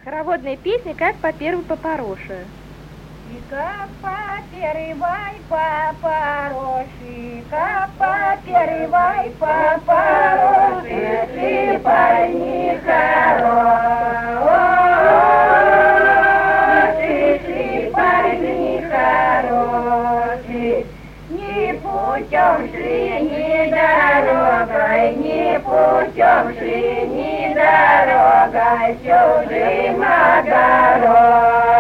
Хороводная песня «Как по первой попороши». И как по первой попороши, как по первой попороши, слепай не хороший, слепай не хороший, ни путем шли, ни дорогой, ни путем шли, ни дорогой, чужим огородом.